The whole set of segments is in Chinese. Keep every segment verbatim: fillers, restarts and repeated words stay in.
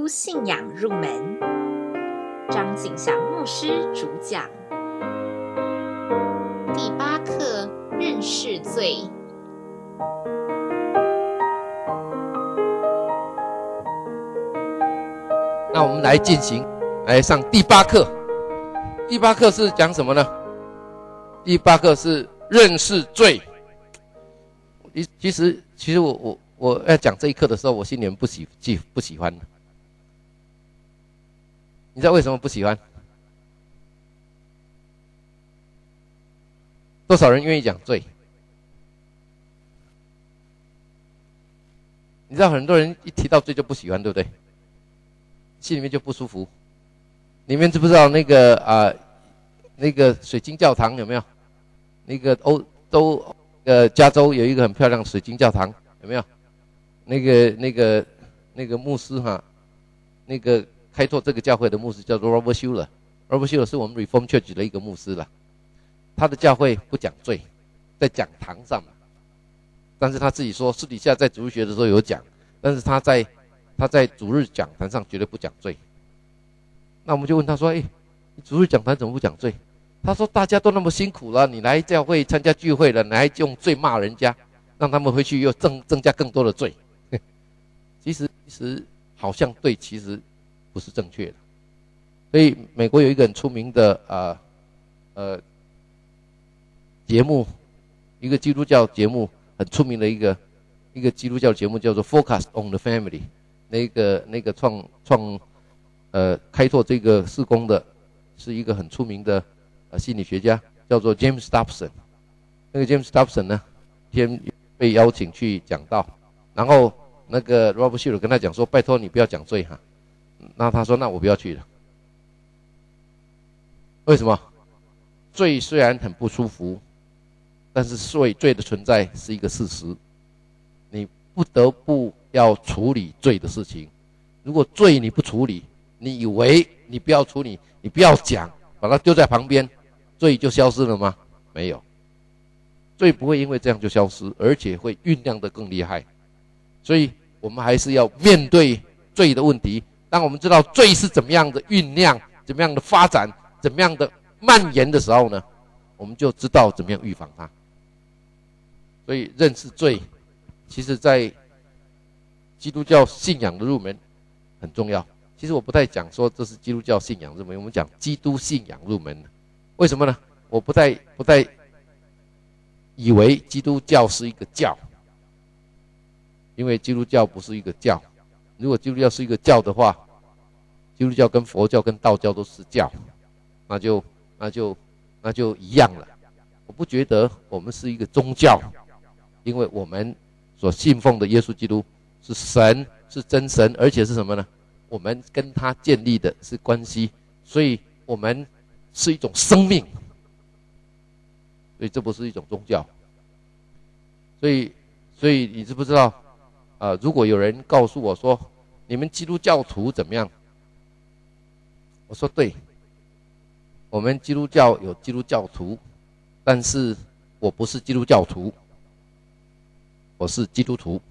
信仰入门，张景祥牧师主讲。第八课，认识罪。 那我们来进行，来上第八课。第八课是讲什么呢？第八课是认识罪。其实，其实我我我要讲这一课的时候，我心里面不喜不喜欢。你知道为什么不喜欢？多少人愿意讲罪？你知道很多人一提到罪就不喜欢，对不对？心里面就不舒服。你们知不知道那个啊、呃，那个水晶教堂有没有？那个欧都呃加州有一个很漂亮的水晶教堂，有没有？那个那个那个牧师哈，那个开拓这个教会的牧师叫做 Robert Schuller。Robert Schuller 是我们 Reform Church 的一个牧师啦。他的教会不讲罪，在讲堂上嘛。但是他自己说，私底下在主日学的时候有讲，但是他在他在主日讲坛上绝对不讲罪。那我们就问他说：“哎，主日讲坛怎么不讲罪？”他说：“大家都那么辛苦了，你来教会参加聚会了，你还用罪骂人家，让他们回去又增增加更多的罪。”其实其实好像对，其实不是正确的。所以美国有一个很出名的呃呃节目，一个基督教节目，很出名的一个一个基督教节目叫做 Focus on the Family。那个那个创创呃开拓这个事工的是一个很出名的呃心理学家，叫做 James Dobson。那个 James Dobson 呢，先被邀请去讲道，然后那个 Robert Schuller 跟他讲说：“拜托你不要讲罪哈。”那他说：“那我不要去了。”为什么？罪虽然很不舒服，但是罪罪的存在是一个事实，你不得不要处理罪的事情。如果罪你不处理，你以为你不要处理，你不要讲，把它丢在旁边，罪就消失了吗？没有，罪不会因为这样就消失，而且会酝酿得更厉害。所以我们还是要面对罪的问题。当我们知道罪是怎么样的酝酿，怎么样的发展，怎么样的蔓延的时候呢，我们就知道怎么样预防它。所以认识罪，其实在基督教信仰的入门很重要。其实我不太讲说这是基督教信仰入门，我们讲基督信仰入门。为什么呢？我不太不太以为基督教是一个教，因为基督教不是一个教。如果基督教是一个教的话，基督教跟佛教跟道教都是教，那就那就那就一样了。我不觉得我们是一个宗教，因为我们所信奉的耶稣基督是神，是真神，而且是什么呢？我们跟他建立的是关系，所以我们是一种生命，所以这不是一种宗教。所以，所以你知不知道？呃，如果有人告诉我说你们基督教徒怎么样？我说对，我们基督教有基督教徒，但是我不是基督教徒，我是基督徒。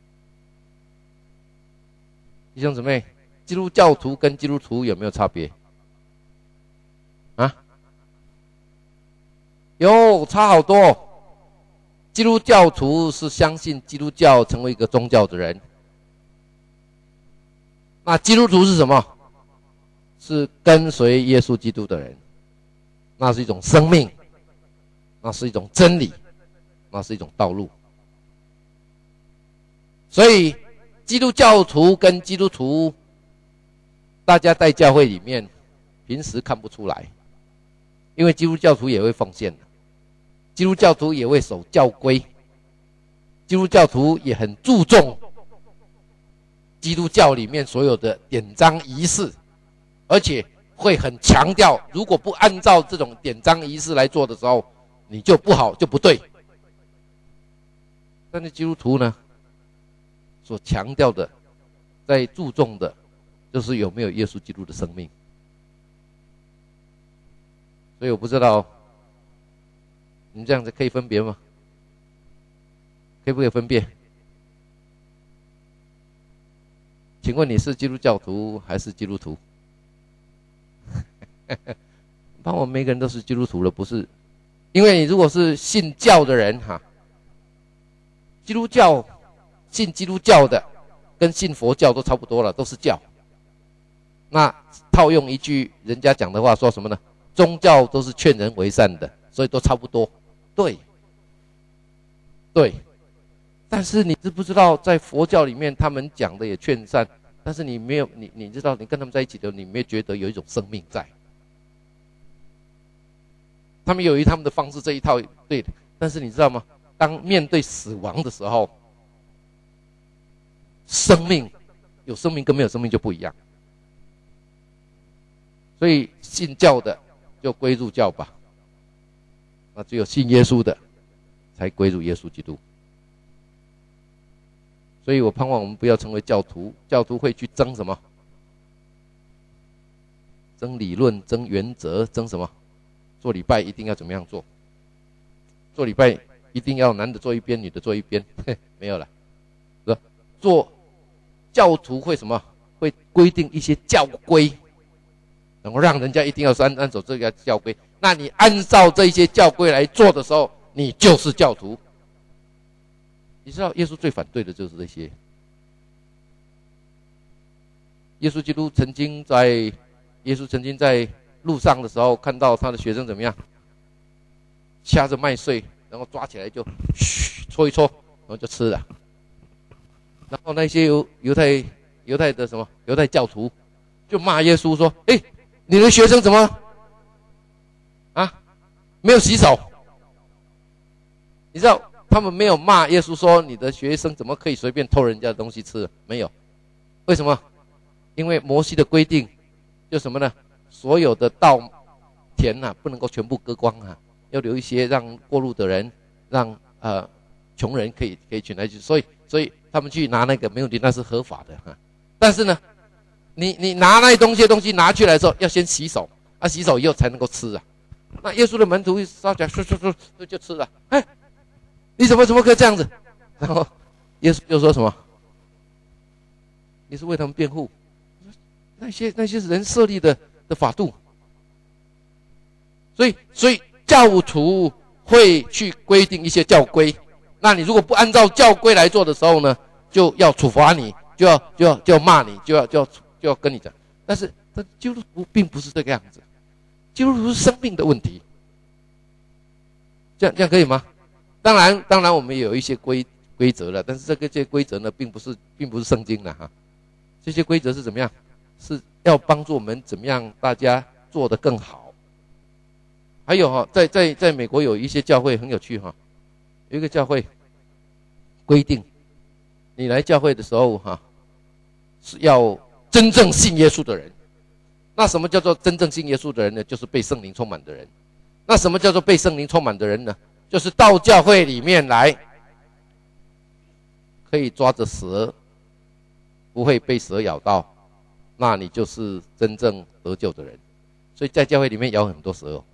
弟兄姊妹，基督教徒跟基督徒有没有差别？啊？有，差好多。基督教徒是相信基督教成为一个宗教的人，那基督徒是什么？是跟随耶稣基督的人，那是一种生命，那是一种真理，那是一种道路。所以基督教徒跟基督徒，大家在教会里面平时看不出来，因为基督教徒也会奉献，基督教徒也会守教规，基督教徒也很注重基督教里面所有的典章仪式，而且会很强调，如果不按照这种典章仪式来做的时候，你就不好，就不对。但是基督徒呢，所强调的，在注重的，就是有没有耶稣基督的生命。所以我不知道，你们这样子可以分别吗？可以不可以分辨？ 请问你是基督教徒还是基督徒？帮我们每个人都是基督徒了，不是？因为你如果是信教的人哈，基督教信基督教的跟信佛教都差不多了，都是教。那套用一句人家讲的话说什么呢？宗教都是劝人为善的，所以都差不多。对，对。但是你知不知道，在佛教里面，他们讲的也劝善，但是你没有，你你知道，你跟他们在一起的，你没有觉得有一种生命在。他们有一他们的方式，这一套对的，但是你知道吗？当面对死亡的时候，生命有生命跟没有生命就不一样。所以信教的就归入教吧，那只有信耶稣的才归入耶稣基督。所以我盼望我们不要成为教徒，教徒会去争什么？争理论，争原则，争什么？做礼拜一定要怎么样做？做礼拜一定要男的坐一边，女的坐一边，没有了。是吧？做教徒会什么？会规定一些教规，然后让人家一定要按按守这个教规。那你按照这些教规来做的时候，你就是教徒。你知道耶稣最反对的就是这些。耶稣基督曾经在耶稣曾经在路上的时候，看到他的学生怎么样？掐着麦穗，然后抓起来就嘘搓一搓，然后就吃了。然后那些犹犹太犹太的什么犹太教徒就骂耶稣说：“哎，你的学生怎么啊没有洗手？”你知道他们没有骂耶稣说你的学生怎么可以随便偷人家的东西吃？没有，为什么？因为摩西的规定就什么呢？所有的稻田啊，不能够全部割光啊，要留一些让过路的人，让呃穷人可以可以取来去。所以所以他们去拿那个没问题，那是合法的哈。但是呢，你你拿那些东西东西拿去来的时候，要先洗手，啊洗手以后才能够吃啊。那耶稣的门徒一烧起来，唰唰唰就吃了。哎，你怎么怎么可以这样子？然后耶稣又说什么？你是为他们辩护。那些那些人设立的的法度，所以所以教徒会去规定一些教规，那你如果不按照教规来做的时候呢，就要处罚你，就要就要就要骂你，就要就要就要跟你讲。但是但基督徒并不是这个样子，基督徒是生命的问题，这样这样可以吗？当然当然我们也有一些规规则了，但是这个这些规则呢，并不是并不是圣经的哈，这些规则是怎么样？是要帮助我们怎么样大家做得更好。还有哈，在在在美国有一些教会很有趣哈，有一个教会规定，你来教会的时候哈，是要真正信耶稣的人。那什么叫做真正信耶稣的人呢？就是被圣灵充满的人。那什么叫做被圣灵充满的人呢？就是到教会里面来，可以抓着蛇，不会被蛇咬到。那你就是真正得救的人。所以在教会里面有很多蛇哦。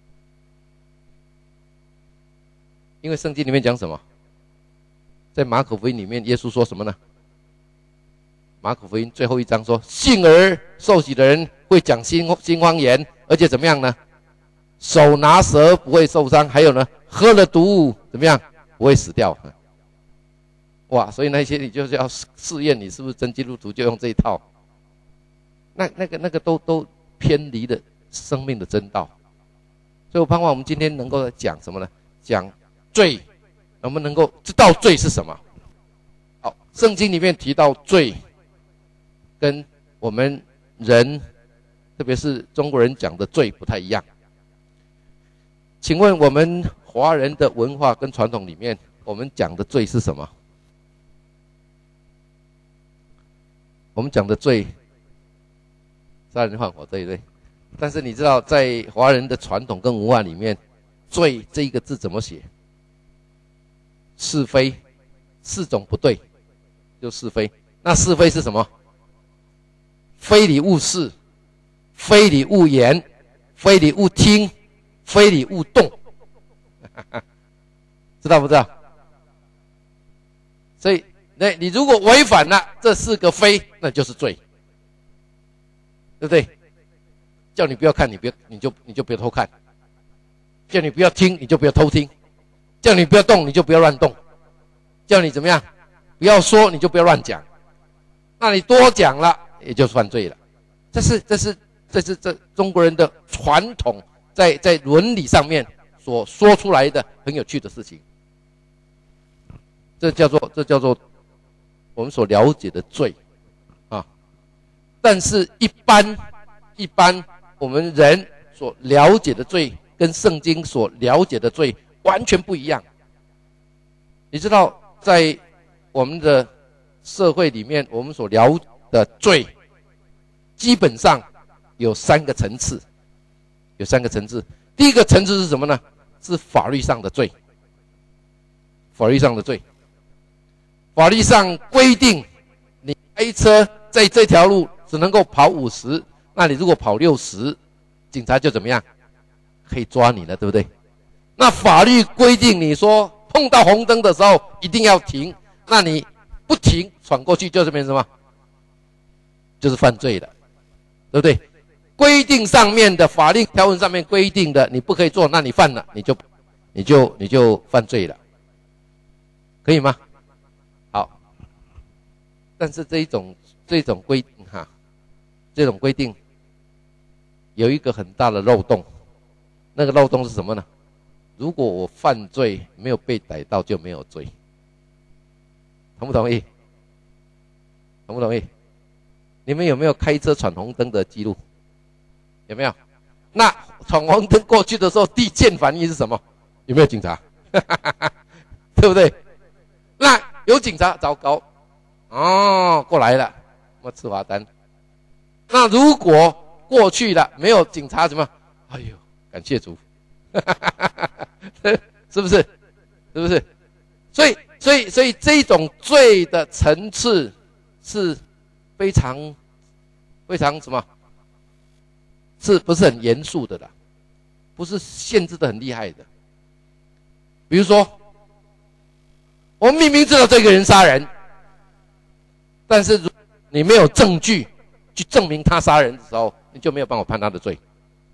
因为圣经里面讲什么？在马可福音里面，耶稣说什么呢？马可福音最后一章说，信而受洗的人会讲新新方言，而且怎么样呢？手拿蛇不会受伤，还有呢，喝了毒物怎么样？不会死掉。哇！所以那些你就是要试验你是不是真基督徒，就用这一套。那那个那个都都偏离了生命的真道，所以我盼望我们今天能够讲什么呢？讲罪，我们能够知道罪是什么。好，圣经里面提到罪，跟我们人，特别是中国人讲的罪不太一样。请问我们华人的文化跟传统里面，我们讲的罪是什么？我们讲的罪。杀人放火，对不对？但是你知道，在华人的传统跟文化里面，罪这一个字怎么写？是非，四种不对，就是非。那是非是什么？非礼勿视，非礼勿言，非礼勿听，非礼勿动。知道不知道？所以对，你如果违反了这四个非，那就是罪，对不对？叫你不要看，你不要，你就你就不要偷看；叫你不要听，你就不要偷听；叫你不要动，你就不要乱动；叫你怎么样，不要说，你就不要乱讲。那你多讲了，也就是犯罪了。这是这是这是这中国人的传统，在在伦理上面所说出来的很有趣的事情。这叫做这叫做我们所了解的罪啊。但是一般一般我们人所了解的罪跟圣经所了解的罪完全不一样。你知道在我们的社会里面，我们所了解的罪基本上有三个层次，有三个层次。第一个层次是什么呢？是法律上的罪。法律上的罪，法律上规定你开车在这条路只能够跑五十，那你如果跑六十，警察就怎么样？可以抓你了，对不对？那法律规定你说碰到红灯的时候一定要停，那你不停闯过去就是变成什么？就是犯罪了，对不对？规定上面的法令条文上面规定的你不可以做，那你犯了，你就你就你就犯罪了，可以吗？好，但是这一种这种规定哈，这种规定有一个很大的漏洞，那个漏洞是什么呢？如果我犯罪没有被逮到就没有罪，同不同意？同不同意？你们有没有开车闯红灯的记录？有没有？那闯红灯过去的时候，第一件反应是什么？有没有警察？对不对？那有警察，糟糕，哦，过来了，我吃罚单。那如果过去了，没有警察，怎么？哎呦，感谢主，是不是？是不是？所以，所以，所以这种罪的层次是非常、非常什么？是不是很严肃的啦？不是限制的很厉害的。比如说，我们明明知道这个人杀人，但是如你没有证据去证明他杀人的时候，你就没有办法判他的罪，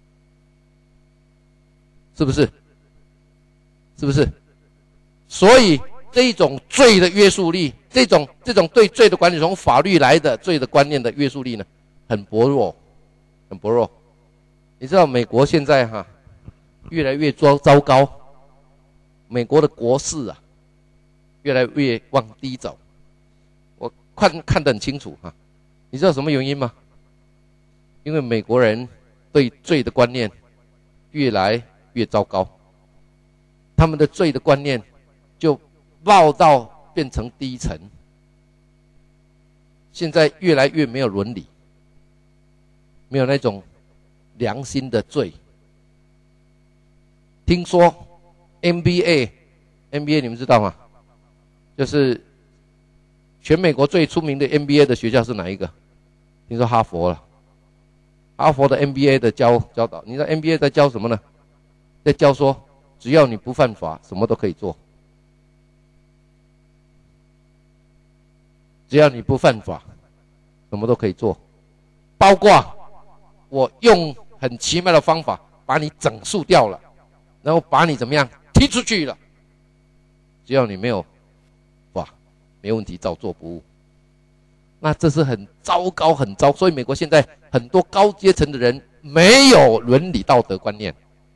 是不是？是不是？所以这一种罪的约束力，这种这种对罪的管理，从法律来的罪的观念的约束力呢，很薄弱，很薄弱。你知道美国现在哈、啊、越来越糟糟糕，美国的国势啊越来越往低走，我看看得很清楚哈、啊。你知道什么原因吗？因为美国人对罪的观念越来越糟糕，他们的罪的观念就暴到变成低层，现在越来越没有伦理，没有那种良心的罪。听说 N B A，N B A 你们知道吗？就是全美国最出名的 N B A 的学校是哪一个？听说哈佛了。哈佛的 N B A 的教教导，你知道 N B A 在教什么呢？在教说，只要你不犯法，什么都可以做。只要你不犯法，什么都可以做，包括我用很奇妙的方法把你整肃掉了，然后把你怎么样踢出去了，只要你没有法，没问题，照做不误。那这是很糟糕，很糟。所以美国现在很多高阶层的人没有伦理道德观念。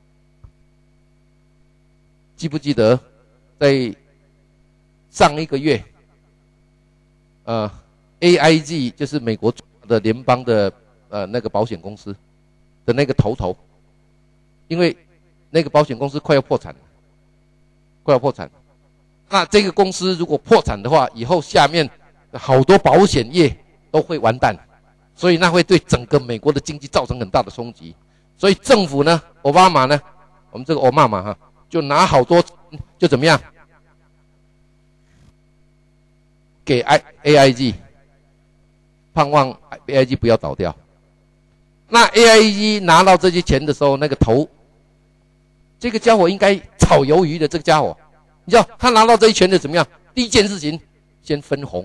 记不记得在上一个月，呃 ，A I G 就是美国的联邦的呃那个保险公司的那个头头，因为那个保险公司快要破产了，快要破产。那这个公司如果破产的话，以后下面好多保险业都会完蛋，所以那会对整个美国的经济造成很大的冲击。所以政府呢，奥巴马呢，我们这个奥巴马哈，就拿好多就怎么样，给 A I G， 盼望 A I G 不要倒掉。那 A I G 拿到这些钱的时候，那个头，这个家伙应该炒鱿鱼的这个家伙，你知道他拿到这些钱的怎么样？第一件事情先分红。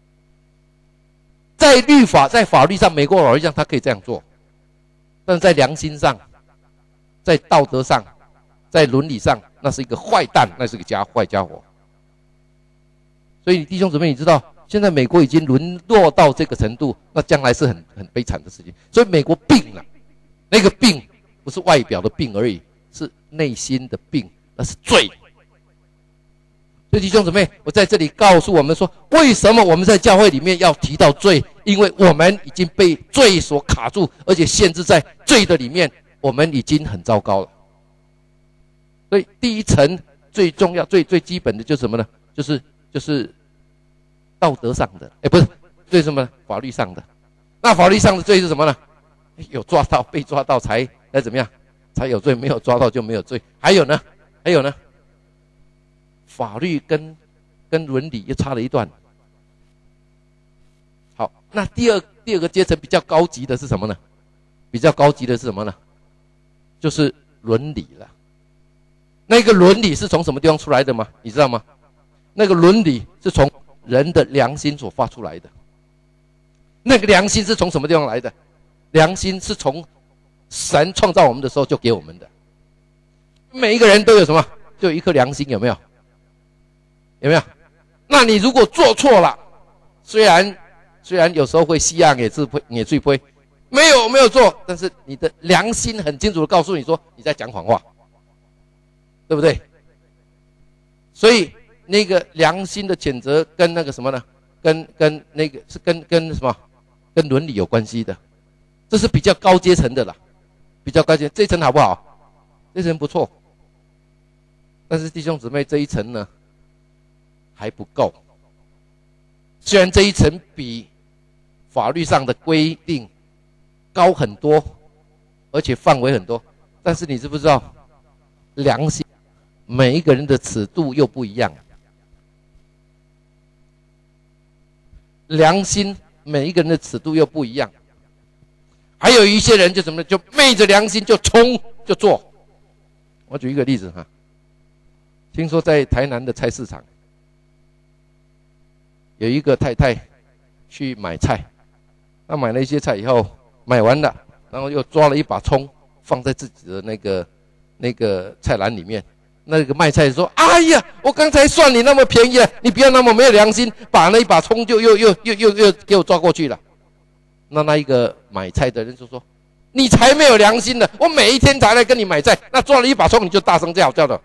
在律法，在法律上，美国法律上他可以这样做，但是在良心上，在道德上，在伦理上，那是一个坏蛋，那是个家坏家伙。所以弟兄姊妹，你知道现在美国已经沦落到这个程度，那将来是很很悲惨的事情。所以美国病了，那个病不是外表的病而已，是内心的病，那是罪。所以弟兄姊妹，我在这里告诉我们说，为什么我们在教会里面要提到罪？因为我们已经被罪所卡住，而且限制在罪的里面，我们已经很糟糕了。所以第一层最重要、最最基本的就是什么呢？就是就是道德上的，哎，不是罪什么呢？法律上的。那法律上的罪是什么呢？有抓到、被抓到才才怎么样？才有罪，没有抓到就没有罪。还有呢？还有呢？法律跟跟伦理又差了一段。好，那第二第二个阶层比较高级的是什么呢？比较高级的是什么呢？就是伦理了。那个伦理是从什么地方出来的吗？你知道吗？那个伦理是从人的良心所发出来的。那个良心是从什么地方来的？良心是从神创造我们的时候就给我们的。每一个人都有什么？就有一颗良心，有没有？有没有？那你如果做错了，虽然虽然有时候会吸啊，也是也最亏，没有没有做，但是你的良心很清楚的告诉你说你在讲谎话，对不对？所以那个良心的谴责跟那个什么呢？跟跟那个是跟跟什么？跟伦理有关系的，这是比较高阶层的啦，比较高阶这一层好不好？这一层不错，但是弟兄姊妹这一层呢？还不够，虽然这一层比法律上的规定高很多，而且范围很多，但是你知不知道，良心每一个人的尺度又不一样。良心每一个人的尺度又不一样，还有一些人就怎么就昧着良心就冲就做。我举一个例子哈，听说在台南的菜市场。有一个太太去买菜，她买了一些菜以后，买完了，然后又抓了一把葱放在自己的那个那个菜篮里面。那个卖菜说：“哎呀，我刚才算你那么便宜了，你不要那么没有良心，把那一把葱就又又又又又给我抓过去了。”那那一个买菜的人就说：“你才没有良心呢！我每一天才来跟你买菜，那抓了一把葱你就大声叫叫的。”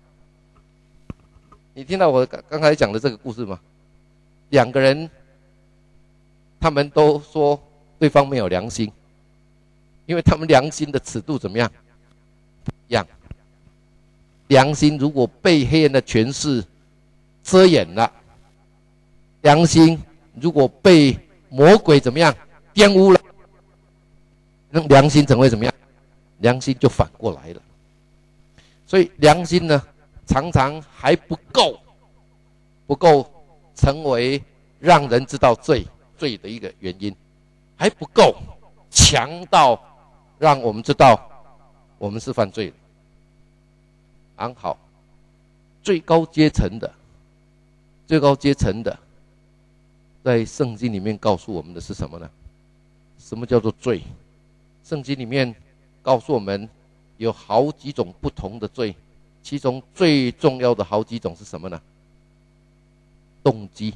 你听到我刚才讲的这个故事吗？两个人，他们都说对方没有良心，因为他们良心的尺度怎么样？不一样。良心如果被黑暗的权势遮掩了，良心如果被魔鬼怎么样玷污了，那良心怎会怎么样？良心就反过来了。所以良心呢，常常还不够，不够。成为让人知道罪罪的一个原因，还不够强到让我们知道我们是犯罪的。安好，最高阶层的，最高阶层的，在圣经里面告诉我们的是什么呢？什么叫做罪？圣经里面告诉我们有好几种不同的罪，其中最重要的好几种是什么呢？动机，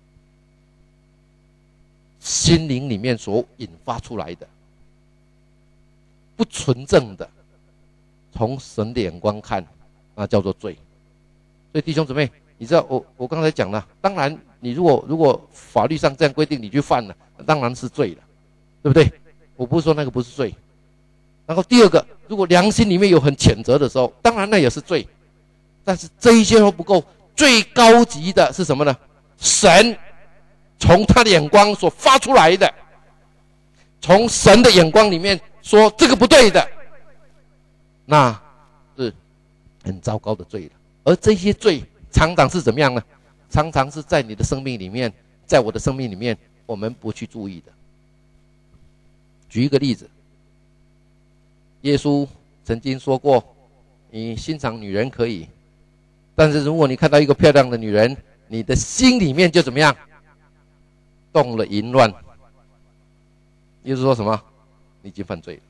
心灵里面所引发出来的不纯正的，从神的眼光看，那叫做罪。所以弟兄姊妹，你知道我我刚才讲了，当然你如果如果法律上这样规定，你去犯了，当然是罪了，对不对？我不是说那个不是罪。然后第二个，如果良心里面有很谴责的时候，当然那也是罪。但是这一些都不够。最高级的是什么呢？神从他的眼光所发出来的，从神的眼光里面说这个不对的，那是很糟糕的罪了。而这些罪常常是怎么样呢？常常是在你的生命里面，在我的生命里面，我们不去注意的。举一个例子，耶稣曾经说过，你欣赏女人可以，但是如果你看到一个漂亮的女人， 你的心里面就怎么样？动了淫乱。也就是说什么？你已经犯罪了。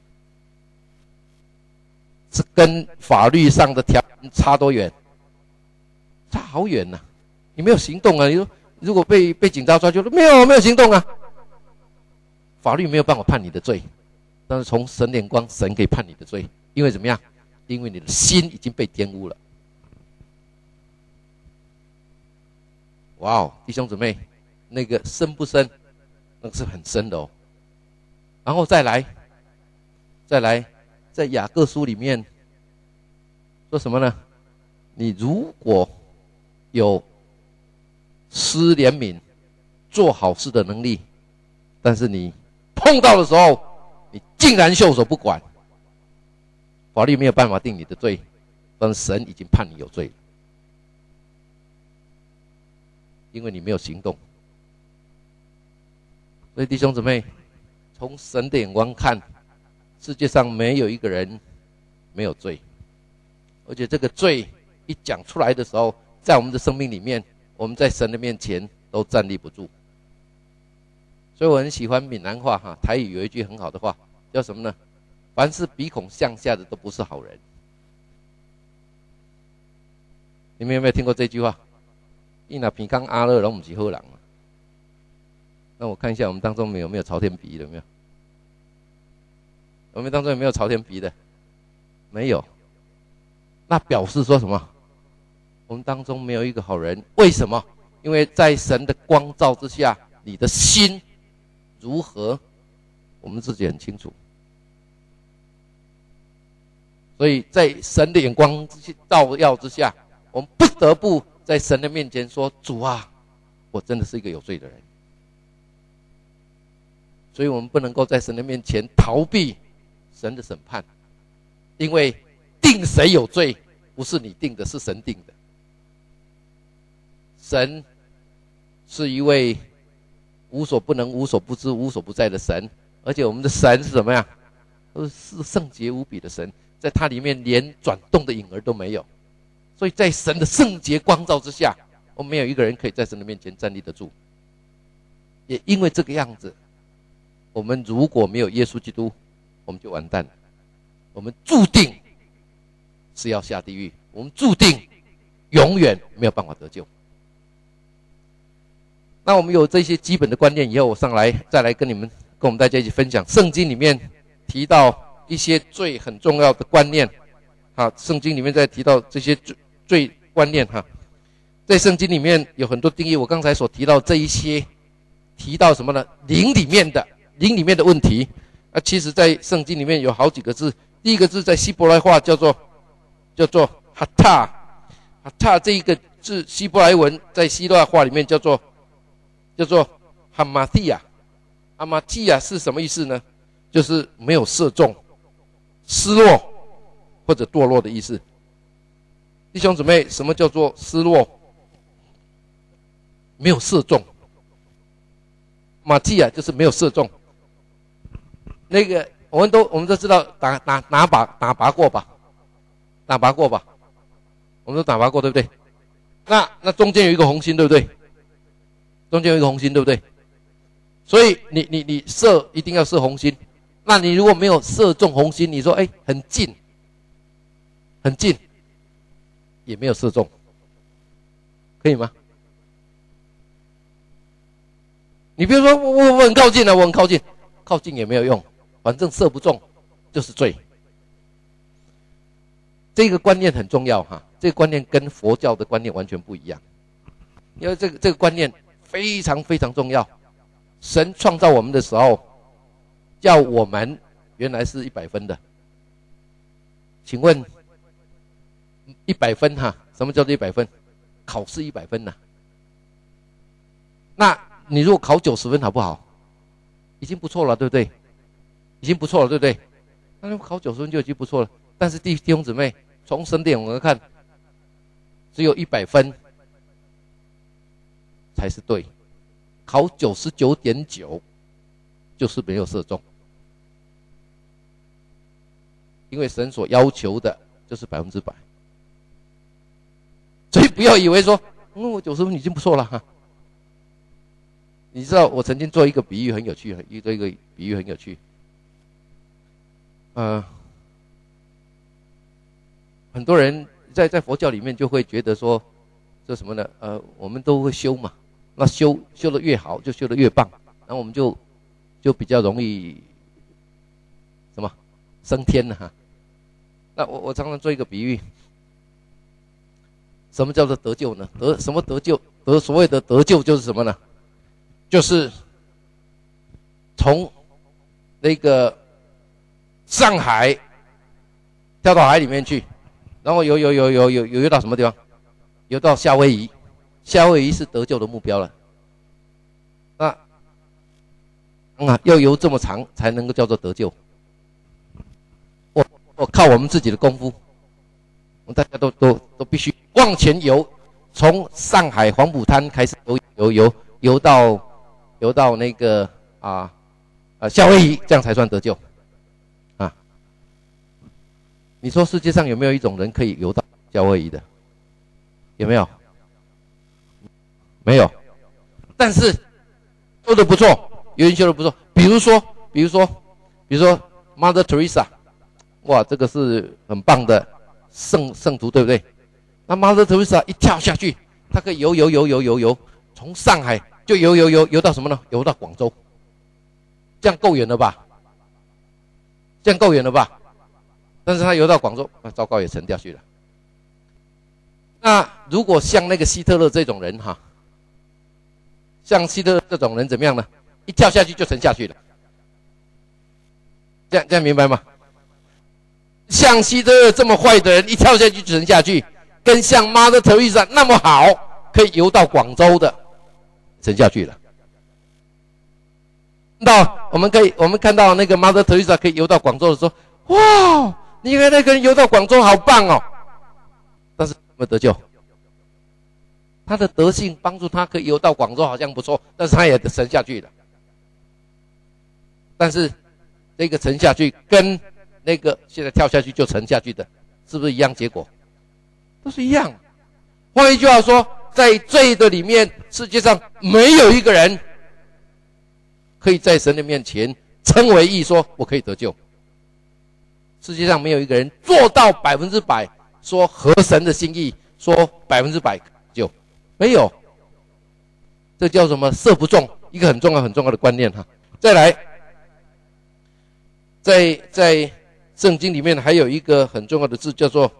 是跟法律上的条文差多远？差好远呐、啊！你没有行动啊！你说如果被被警察抓就说没有没有行动啊，法律没有办法判你的罪，但是从神眼光，神可以判你的罪，因为怎么样？因为你的心已经被玷污了。哇哦，弟兄姊妹，那个深不深？那个是很深的哦。然后再来，再来，在雅各书里面说什么呢？你如果有施怜悯、做好事的能力，但是你碰到的时候，你竟然袖手不管，法律没有办法定你的罪，但是神已经判你有罪了，因为你没有行动。所以弟兄姊妹，从神的眼光看，世界上没有一个人没有罪，而且这个罪一讲出来的时候，在我们的生命里面，我们在神的面前都站立不住。所以我很喜欢闽南话哈，台语有一句很好的话，叫什么呢？凡是鼻孔向下的都不是好人。你们有没有听过这句话？你若鼻孔阿乐，都不是好人啊。那我看一下我们当中有没有朝天鼻的？有没有？我们当中有没有朝天鼻的？没有。那表示说什么？我们当中没有一个好人。为什么？因为在神的光照之下，你的心如何，我们自己很清楚。所以在神的眼光照耀之下，我们不得不在神的面前说：主啊，我真的是一个有罪的人。所以我们不能够在神的面前逃避神的审判，因为定谁有罪不是你定的，是神定的。神是一位无所不能、无所不知、无所不在的神，而且我们的神是怎么样？都是圣洁无比的神，在他里面连转动的影儿都没有。所以在神的圣洁光照之下，我们没有一个人可以在神的面前站立得住。也因为这个样子，我们如果没有耶稣基督，我们就完蛋了。我们注定是要下地狱，我们注定永远没有办法得救。那我们有这些基本的观念以后，我上来再来跟你们跟我们大家一起分享圣经里面提到一些最很重要的观念啊，圣经里面在提到这些最最观念哈，在圣经里面有很多定义，我刚才所提到这一些提到什么呢？灵里面的灵里面的问题啊，其实在圣经里面有好几个字，第一个字在希伯来话叫做叫做哈塔，哈塔这一个字希伯来文在希腊话里面叫做叫做哈马蒂亚，哈马蒂亚是什么意思呢？就是没有射中、失落或者堕落的意思。弟兄姊妹，什么叫做失落？没有射中。马蒂亚就是没有射中。那个我们都我们都知道打打打靶打靶过吧？打靶过吧？我们都打靶过，对不对？那那中间有一个红心，对不对？中间有一个红心，对不对？所以你你你射一定要射红心。那你如果没有射中红心，你说哎很近，很近，也没有射中，可以吗？你比如说我我我很靠近了、啊，我很靠近，靠近也没有用，反正射不中就是罪。这个观念很重要哈，这个观念跟佛教的观念完全不一样，因为这个这个观念非常非常重要。神创造我们的时候，叫我们原来是一百分的，请问一百分哈？什么叫做一百分？考试一百分呐、啊。那你如果考九十分好不好？已经不错了，对不对？已经不错了，对不对？那如果考九十分就已经不错了。但是弟兄姊妹，从神的眼光看，只有一百分才是对，考九十九点九就是没有射中。因为神所要求的就是百分之百，所以不要以为说嗯，我九十分已经不错了哈。你知道我曾经做一个比喻很有趣，一个一个比喻很有趣。呃，很多人在在佛教里面就会觉得说，这什么呢？呃，我们都会修嘛，那修修得越好，就修得越棒，然后我们就就比较容易什么升天了哈。那我我常常做一个比喻，什么叫做得救呢？得什么得救？得所谓的得救就是什么呢？就是从那个上海跳到海里面去，然后游游游游游游游到什么地方？游到夏威夷，夏威夷是得救的目标了。那啊，要游这么长才能够叫做得救。我我靠我们自己的功夫，我们大家都都都必须往前游，从上海黄浦滩开始游游游游到游到那个啊啊夏威夷，这样才算得救啊。你说世界上有没有一种人可以游到夏威夷的？有没有？没有。但是修得不错，有人修得不错。比如说，比如说，比如说 Mother Teresa， 哇，这个是很棒的圣圣徒，对不对？那 Mother Teresa 一跳下去，她可以游游游游游游，从上海就游游游游到什么呢？游到广州，这样够远了吧？这样够远了吧？但是她游到广州，那糟糕，也沉下去了。那如果像那个希特勒这种人哈，像希特勒这种人怎么样呢？一跳下去就沉下去了。这样这样明白吗？像希特勒这么坏的人，一跳下去就沉下去，跟像 Mother Teresa 那么好，可以游到广州的，沉下去了。到我们可以我们看到那个 Mother Teresa 可以游到广州的时候，哇，你看那个人游到广州好棒哦。但是没有得救，他的德性帮助他可以游到广州好像不错，但是他也沉下去了。但是这个沉下去跟那个现在跳下去就沉下去的，是不是一样结果？都是一样。换一句话说，在罪的里面，世界上没有一个人可以在神的面前称为义，说我可以得救。世界上没有一个人做到百分之百说合神的心意，说百分之百就没有。这叫什么？射不中，一个很重要很重要的观念哈。再来，在在圣经里面还有一个很重要的字叫做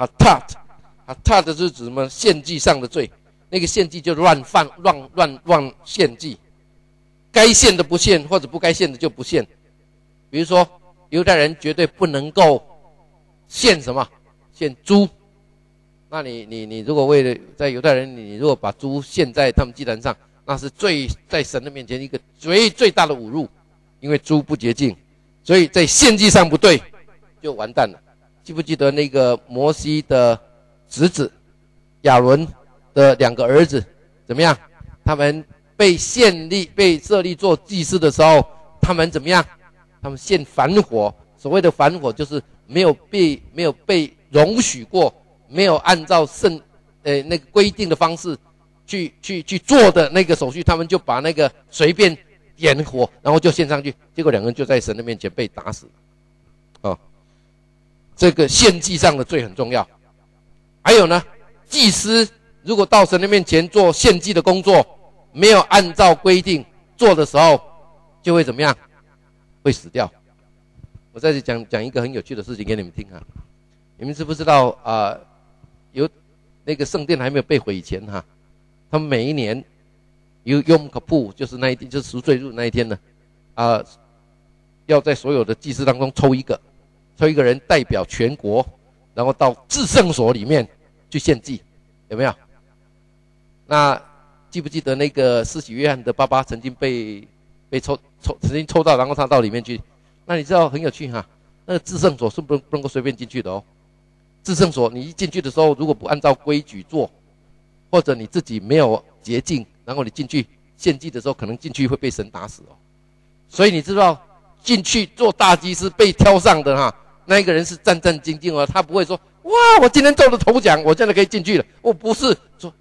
hatat。hatat 是指什么？献祭上的罪，那个献祭就乱放乱乱乱献祭，该献的不献，或者不该献的就不献。比如说犹太人绝对不能够献什么？献猪。那你你你如果为了在犹太人，你如果把猪献在他们祭坛上，那是最在神的面前一个最最大的侮辱，因为猪不洁净，所以在献祭上不对，就完蛋了。记不记得那个摩西的侄子亚伦的两个儿子怎么样？他们被献立被设立做祭司的时候，他们怎么样？他们献反火。所谓的反火就是没有被没有被容许过，没有按照圣呃那个规定的方式去去去做的那个手续，他们就把那个随便点火，然后就献上去，结果两个人就在神的面前被打死了。哦，这个献祭上的罪很重要。还有呢，祭司如果到神的面前做献祭的工作，没有按照规定做的时候，就会怎么样？会死掉。我再讲讲一个很有趣的事情给你们听哈。你们知不知道啊、呃？有那个圣殿还没有被毁以前哈，他们每一年有 Yom Kippur， 就是那一天，就是赎罪日那一天呢，啊、呃，要在所有的祭司当中抽一个，抽一个人代表全国，然后到至圣所里面去献祭，有没有？那记不记得那个施洗约翰的爸爸曾经被被抽抽曾经抽到，然后他到里面去？那你知道很有趣哈，那个至圣所是不能不能够随便进去的哦。至圣所你一进去的时候，如果不按照规矩做，或者你自己没有洁净，然后你进去献祭的时候，可能进去会被神打死哦。所以你知道进去做大祭司被挑上的哈，那一个人是战战兢兢哦，他不会说哇，我今天中了头奖，我现在可以进去了。哦，不是，说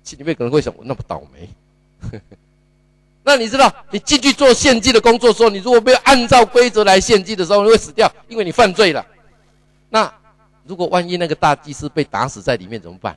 心里面可能会想，我那么倒霉。那你知道，你进去做献祭的工作的时候，你如果没有按照规则来献祭的时候，你会死掉，因为你犯罪了。那如果万一那个大祭司被打死在里面怎么办？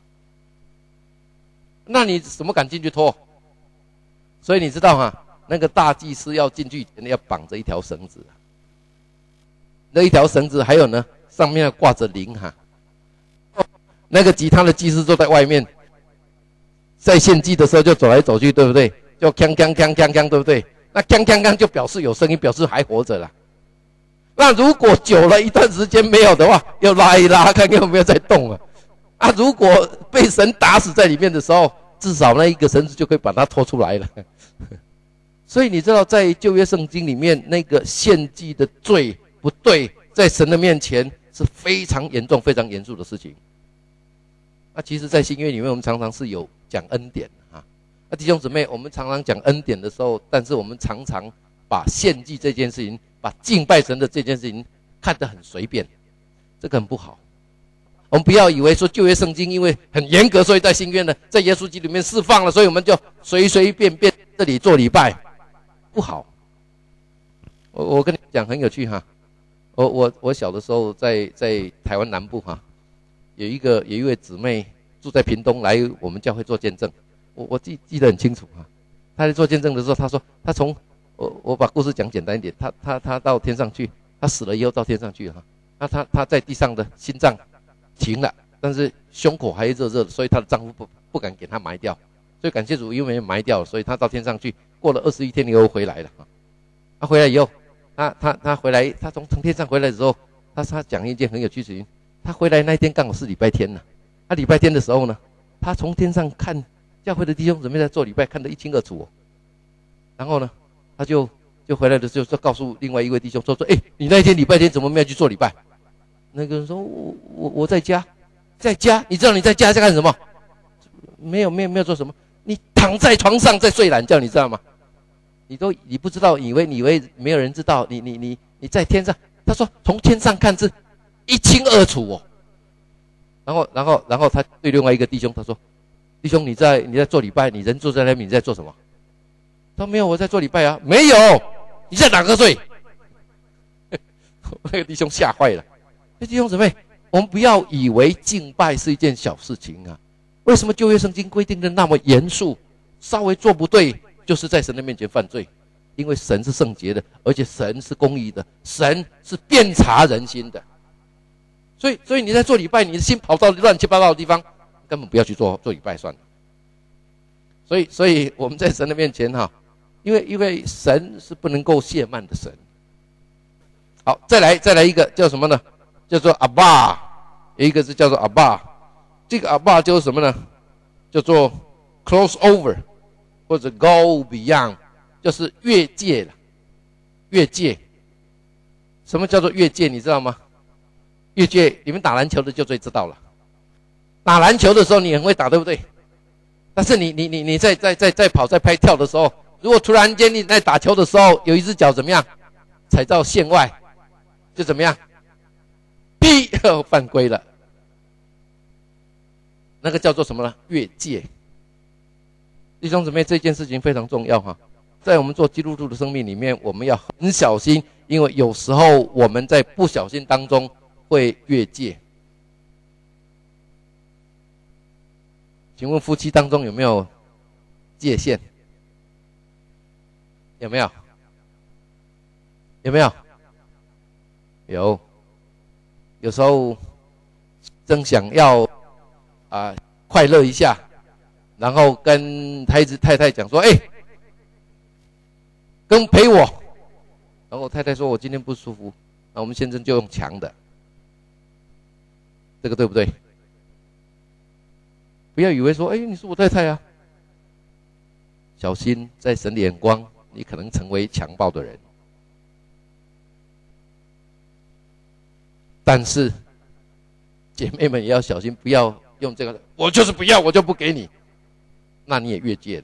那你怎么敢进去拖？所以你知道哈，那个大祭司要进去前要绑着一条绳子，那一条绳子还有呢，上面要挂着铃哈。那个吉他的祭司坐在外面，在献祭的时候就走来走去，对不对？就锵锵锵锵锵，对不对？那锵锵锵就表示有声音，表示还活着啦。那如果久了一段时间没有的话，要拉一拉，看看有没有在动啊。啊，如果被神打死在里面的时候，至少那一个绳子就可以把它拖出来了。所以你知道，在旧约圣经里面，那个献祭的罪不对，在神的面前是非常严重、非常严肃的事情。那其实，在新约里面，我们常常是有讲恩典啊。那弟兄姊妹，我们常常讲恩典的时候，但是我们常常把献祭这件事情，把敬拜神的这件事情看得很随便，这个很不好。我们不要以为说旧约圣经因为很严格，所以在新约呢，在耶稣基督里面释放了，所以我们就随随便便这里做礼拜，不好。我我跟你讲很有趣哈，我我我小的时候在在台湾南部哈，有一个有一位姊妹住在屏东，来我们教会做见证，我我记记得很清楚哈。她在做见证的时候，她说她从我我把故事讲简单一点，她她她到天上去，她死了以后到天上去哈，那她她在地上的心脏停了，但是胸口还热热的，所以她的丈夫不不敢给她埋掉，所以感谢主，因为埋掉了，所以她到天上去，过了二十一天以后回来了哈。她回来以后，她她她回来，她从从天上回来的时候，她她讲一件很有趣的事情，她回来那一天刚好是礼拜天呢，她礼拜天的时候呢，她从天上看教会的弟兄姊妹在做礼拜，看得一清二楚哦。然后呢，她就就回来的时候就告诉另外一位弟兄说说，哎，你那一天礼拜天怎么没有去做礼拜？那个人说，我我我在家，在家，你知道你在家在干什么？没有没有没有做什么，你躺在床上在睡懒觉，你知道吗？你都你不知道，以为你以为没有人知道，你你你你在天上。他说从天上看是一清二楚哦。然后然后然后他对另外一个弟兄他说，弟兄你在你在做礼拜，你人坐在那边，你在做什么？他说没有，我在做礼拜啊。没有，你在打瞌睡。那个弟兄吓坏了。弟兄姊妹，我们不要以为敬拜是一件小事情啊。为什么旧约圣经规定的那么严肃？稍微做不对，就是在神的面前犯罪。因为神是圣洁的，而且神是公义的，神是遍察人心的。所以，所以你在做礼拜，你的心跑到乱七八糟的地方，根本不要去做做礼拜算了。所以，所以我们在神的面前哈，因为因为神是不能够懈慢的神。好，再来再来一个叫什么呢？叫做阿爸，有一个是叫做阿爸，这个阿爸就是什么呢？叫做 cross over 或者 go beyond， 就是越界了。越界，什么叫做越界？你知道吗？越界，你们打篮球的就最知道了。打篮球的时候你很会打，对不对？但是你你你你在在在在跑在拍跳的时候，如果突然间你在打球的时候有一只脚怎么样踩到线外，就怎么样？屁，犯规了。那个叫做什么呢？越界。弟兄姊妹，这件事情非常重要哈，在我们做基督徒的生命里面，我们要很小心，因为有时候我们在不小心当中会越界。请问夫妻当中有没有界限？有没有？有没有？有。有时候正想要啊、呃、快乐一下，然后跟太子太太讲说，哎，跟陪我。然后太太说我今天不舒服，那我们先生就用强的，这个对不对？不要以为说，哎，你是我太太啊，小心在神的眼光，你可能成为强暴的人。但是姐妹们也要小心，不要用这个，我就是不要，我就不给你，那你也越界了。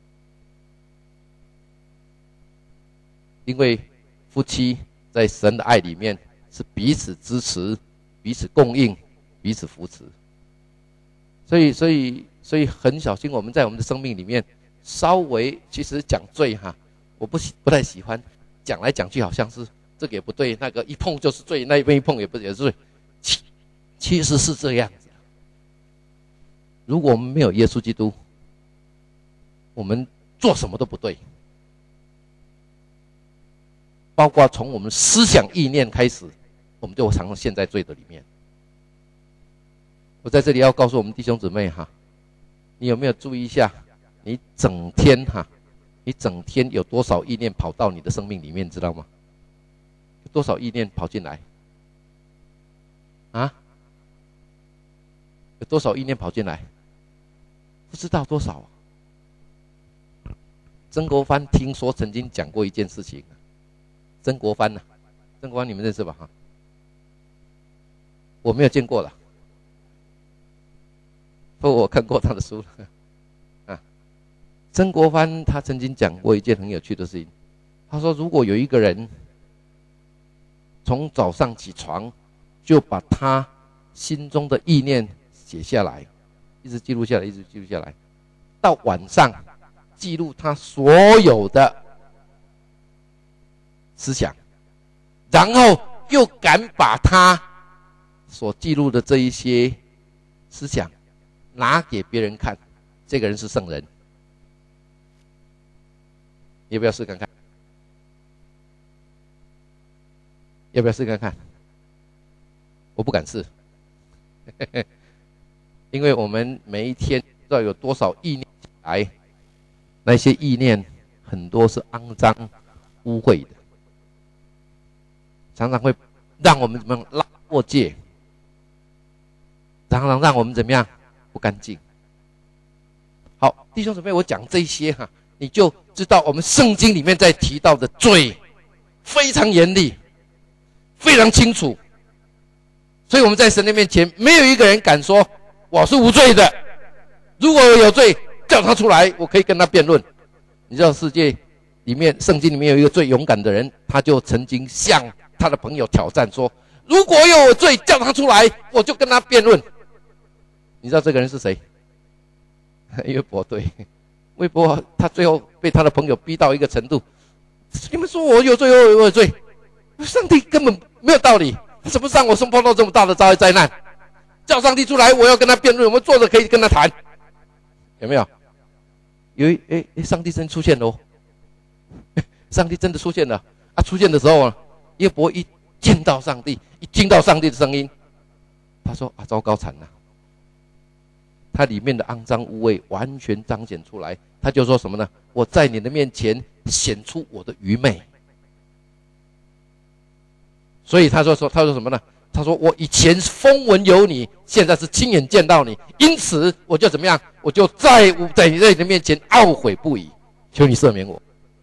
因为夫妻在神的爱里面是彼此支持、彼此供应、彼此扶持。所以，所以所以很小心我们在我们的生命里面稍微，其实讲罪哈，我不喜不太喜欢讲来讲去，好像是这个也不对，那个一碰就是罪，那边一碰也不也是罪，其其实是这样子。如果我们没有耶稣基督，我们做什么都不对，包括从我们思想意念开始，我们就常陷在罪的里面。我在这里要告诉我们弟兄姊妹哈，你有没有注意一下，你整天哈，你整天有多少意念跑到你的生命里面，知道吗？有多少意念跑进来？啊？有多少意念跑进来？不知道多少啊。曾国藩听说曾经讲过一件事情，曾国藩呢、啊？曾国藩你们认识吧？哈，我没有见过了，不过我看过他的书了。啊，曾国藩他曾经讲过一件很有趣的事情，他说如果有一个人从早上起床就把他心中的意念写下来，一直记录下来，一直记录下来，到晚上记录他所有的思想，然后又敢把他所记录的这一些思想拿给别人看，这个人是圣人。要不要试看看？要不要试看看？我不敢试，因为我们每一天不知道有多少意念来，那些意念很多是肮脏污秽的，常常会让我们怎么样拉过界，常常让我们怎么样不干净。好，弟兄姊妹，我讲这些哈，你就知道我们圣经里面在提到的罪非常严厉，非常清楚。所以我们在神的面前，没有一个人敢说我是无罪的。如果我有罪，叫他出来，我可以跟他辩论。你知道世界里面，圣经里面有一个最勇敢的人，他就曾经向他的朋友挑战说，如果有罪，叫他出来，我就跟他辩论。你知道这个人是谁？约伯。对，约伯他最后被他的朋友逼到一个程度，你们说我有罪，我有罪，上帝根本没有道理，他怎么让我碰到这么大的灾难？叫上帝出来，我要跟他辩论，我们坐着可以跟他谈，有没有？有一诶诶，上帝真出现了哦，上帝真的出现了啊！出现的时候啊，约伯一见到上帝，一听到上帝的声音，他说啊，糟糕惨了！他里面的肮脏污秽完全彰显出来，他就说什么呢？我在你的面前显出我的愚昧。所以他说说他说什么呢？他说我以前风闻有你，现在是亲眼见到你，因此我就怎么样？我就再无在你的面前懊悔不已，求你赦免我。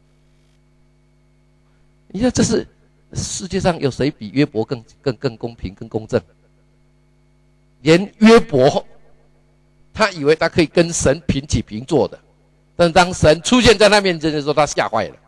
你看，这是世界上有谁比约伯更更更公平、更公正？连约伯，他以为他可以跟神平起平坐的，但当神出现在他面前的时候，他吓坏了。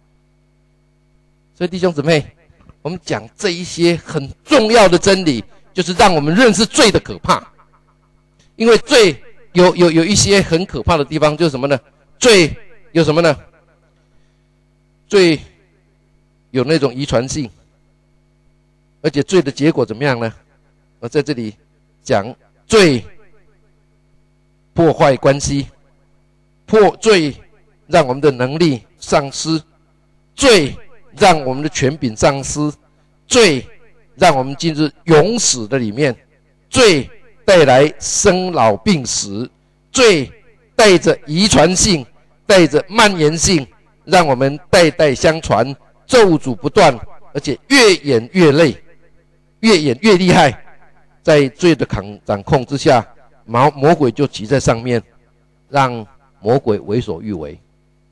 所以弟兄姊妹，我们讲这一些很重要的真理，就是让我们认识罪的可怕。因为罪有有有一些很可怕的地方，就是什么呢？罪有什么呢？罪有那种遗传性，而且罪的结果怎么样呢？我在这里讲罪破坏关系，破罪让我们的能力丧失，罪让我们的权柄丧失，罪让我们进入永死的里面，罪带来生老病死，罪带着遗传性，带着蔓延性，让我们代代相传，咒诅不断，而且越演越累，越演越厉害。在罪的掌控之下，魔鬼就骑在上面，让魔鬼为所欲为。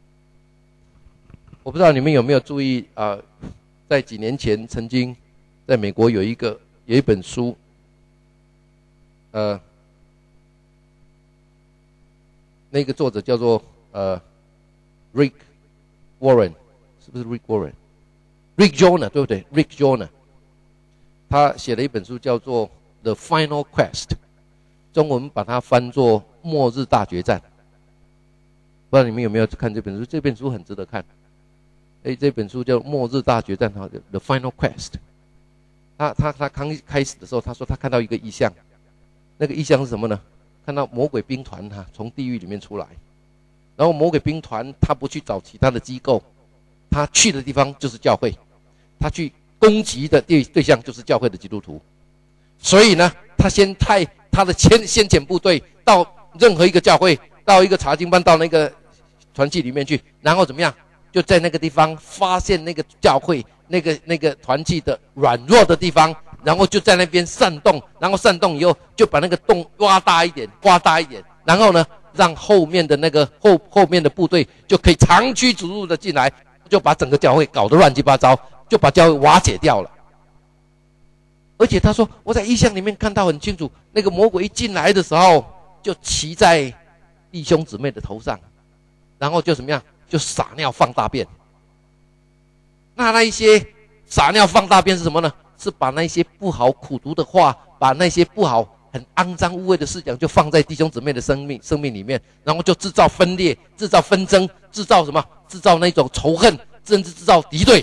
我不知道你们有没有注意啊、呃？在几年前，曾经在美国有一个有一本书，呃，那个作者叫做呃 Rick Warren， 是不是 Rick Warren？Rick Joyner 对不对 ？Rick Joyner， 他写了一本书叫做《The Final Quest》，中文把它翻作《 末日大决战》，不知道你们有没有看这本书？这本书很值得看。哎，这本书叫《末日大决战》哈，《The Final Quest》。他他他刚开始的时候，他说他看到一个异象，那个异象是什么呢？看到魔鬼兵团哈从地狱里面出来，然后魔鬼兵团他不去找其他的机构，他去的地方就是教会，他去攻击的对对象就是教会的基督徒，所以呢，他先派他的先先遣部队到任何一个教会，到一个查经班，到那个团契里面去，然后怎么样？就在那个地方发现那个教会那个那个团契的软弱的地方，然后就在那边煽动，然后煽动以后就把那个洞挖大一点，挖大一点，然后呢，让后面的那个后后面的部队就可以长驱直入的进来，就把整个教会搞得乱七八糟，就把教会瓦解掉了。而且他说，我在异象里面看到很清楚，那个魔鬼一进来的时候，就骑在弟兄姊妹的头上，然后就怎么样？就撒尿放大便。那那一些撒尿放大便是什么呢？是把那些不好苦毒的话，把那些不好很肮脏污秽的思想就放在弟兄姊妹的生命生命里面，然后就制造分裂，制造纷争，制造什么？制造那种仇恨，甚至制造敌对。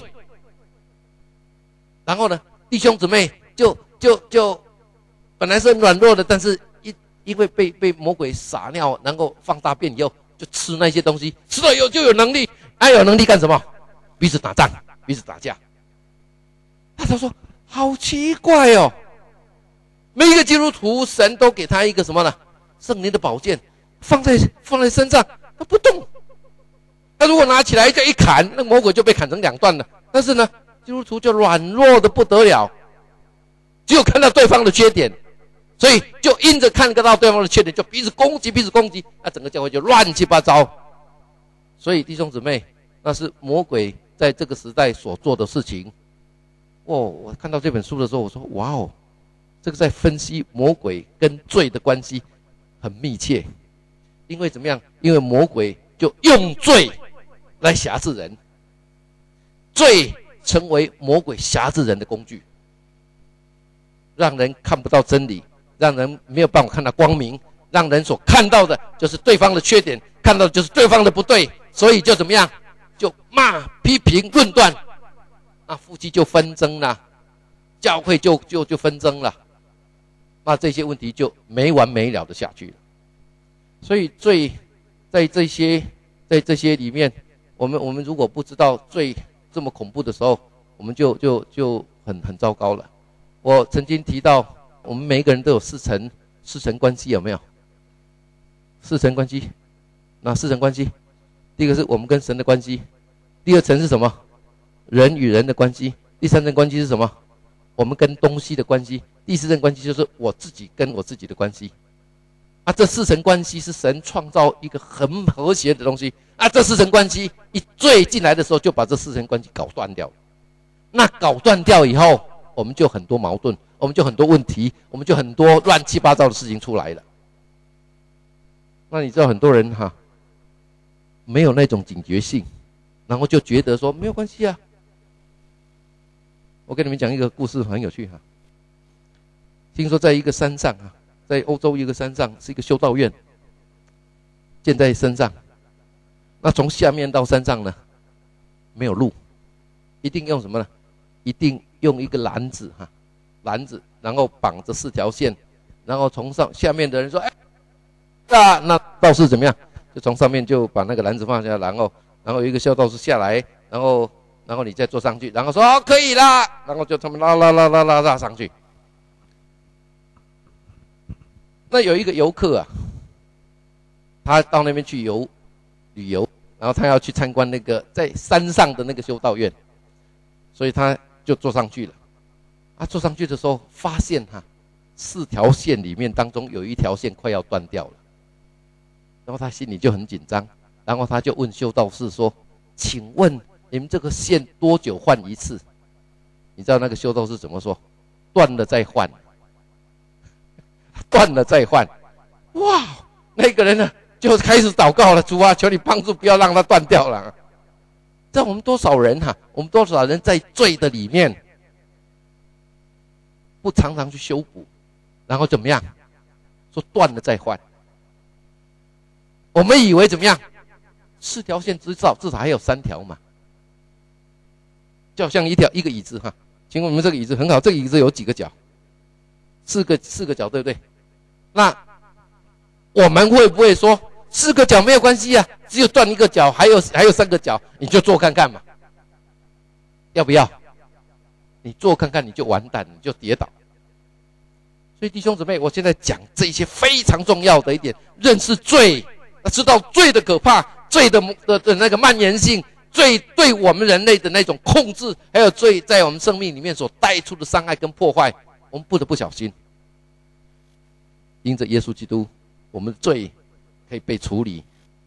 然后呢，弟兄姊妹就就就本来是很软弱的，但是因因为被被魔鬼撒尿，然后放大便以后，就吃那些东西，吃了以后就有能力，还有能力干什么？彼此打仗，彼此打架。他说好奇怪哦，每一个基督徒神都给他一个什么呢？圣灵的宝剑，放在放在身上，他不动。他如果拿起来就一砍，那魔鬼就被砍成两段了。但是呢，基督徒就软弱的不得了，只有看到对方的缺点，所以就因着看得到对方的缺点，就彼此攻击，彼此攻击，那整个教会就乱七八糟。所以弟兄姊妹，那是魔鬼在这个时代所做的事情。哦，我看到这本书的时候，我说哇哦，这个在分析魔鬼跟罪的关系很密切。因为怎么样？因为魔鬼就用罪来辖制人，罪成为魔鬼辖制人的工具，让人看不到真理，让人没有办法看到光明，让人所看到的就是对方的缺点，看到的就是对方的不对，所以就怎么样？就骂、批评、论断，那夫妻就纷争了，教会就就就纷争了，那这些问题就没完没了的下去了。所以罪在这些在这些里面，我们我们如果不知道罪这么恐怖的时候，我们就就就很很糟糕了。我曾经提到，我们每一个人都有四层四层关系，有没有？四层关系，那四层关系，第一个是我们跟神的关系，第二层是什么？人与人的关系，第三层关系是什么？我们跟东西的关系，第四层关系就是我自己跟我自己的关系。啊，这四层关系是神创造一个很和谐的东西啊！这四层关系一罪进来的时候，就把这四层关系搞断掉。那搞断掉以后，我们就很多矛盾，我们就很多问题，我们就很多乱七八糟的事情出来了。那你知道很多人哈，没有那种警觉性，然后就觉得说没有关系啊。我跟你们讲一个故事，很有趣哈。听说在一个山上啊。在欧洲一个山上是一个修道院，建在山上。那从下面到山上呢，没有路，一定用什么呢？一定用一个篮子哈，篮子，然后绑着四条线，然后从上下面的人说：“哎，啊，那道士怎么样？”就从上面就把那个篮子放下，然后，然后有一个修道士下来，然后，然后你再坐上去，然后说：“哦，可以啦。”然后就他们拉拉拉拉拉拉上去。那有一个游客啊，他到那边去游旅游，然后他要去参观那个在山上的那个修道院，所以他就坐上去了。他坐上去的时候，发现哈、啊，四条线里面当中有一条线快要断掉了，然后他心里就很紧张，然后他就问修道士说：“请问你们这个线多久换一次？”你知道那个修道士怎么说？断了再换。断了再换，哇！那个人呢就开始祷告了，主啊，求你帮助，不要让它断掉了。这我们多少人哈、啊？我们多少人在罪的里面，不常常去修补，然后怎么样？说断了再换。 我们以为怎么样？四条线至少至少还有三条嘛，就好像一条一个椅子哈。请问你们这个椅子很好，这个椅子有几个角？四个四个角，对不对？那我们会不会说四个角没有关系啊？只有断一个角，还有还有三个角，你就做看看嘛，要不要？你做看看你就完蛋，你就跌倒。所以弟兄姊妹，我现在讲这些非常重要的一点，认识罪，知道罪的可怕，罪的的的那个蔓延性，罪对我们人类的那种控制，还有罪在我们生命里面所带出的伤害跟破坏，我们不得不小心。因着耶稣基督，我们的罪可以被处理。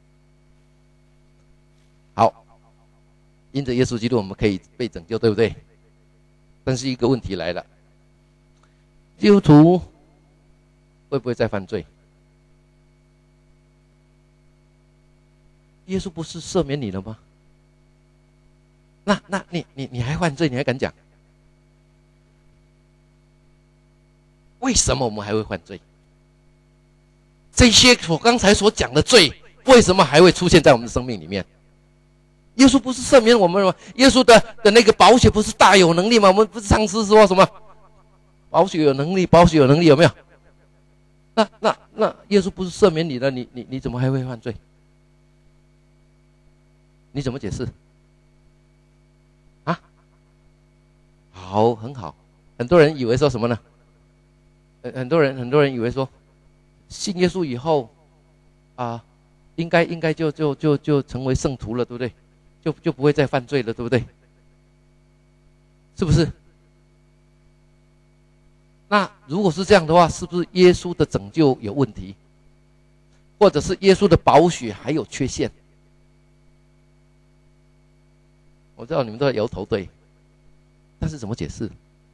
好，因着耶稣基督，我们可以被拯救，对不对？但是一个问题来了，基督徒会不会再犯罪？耶稣不是赦免你了吗？那那你你你还犯罪，你还敢讲？为什么我们还会犯罪？这些我刚才所讲的罪，为什么还会出现在我们的生命里面？耶稣不是赦免我们吗？耶稣的的那个宝血不是大有能力吗？我们不是唱诗说什么？宝血有能力，宝血有能力，有没有？那那那耶稣不是赦免你的，你你你怎么还会犯罪？你怎么解释？啊？好，很好。很多人以为说什么呢？很多人很多人以为说，信耶稣以后，啊，应该应该就就就就成为圣徒了，对不对？就就不会再犯罪了，对不对？是不是？那如果是这样的话，是不是耶稣的拯救有问题，或者是耶稣的宝血还有缺陷？我知道你们都在摇头，对，但是怎么解释？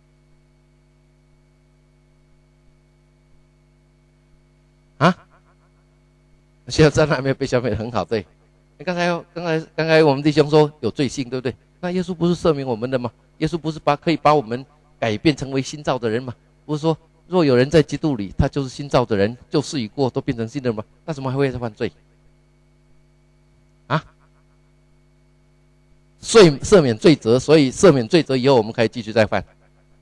啊？现在在那边被消灭得很好，对。刚才刚才刚才我们弟兄说有罪性，对不对？那耶稣不是赦免我们的吗？耶稣不是把可以把我们改变成为新造的人吗？不是说若有人在基督里，他就是新造的人，旧事已过，都变成新的人吗？那怎么还会再犯罪？啊？赦赦免罪责，所以赦免罪责以后，我们可以继续再犯。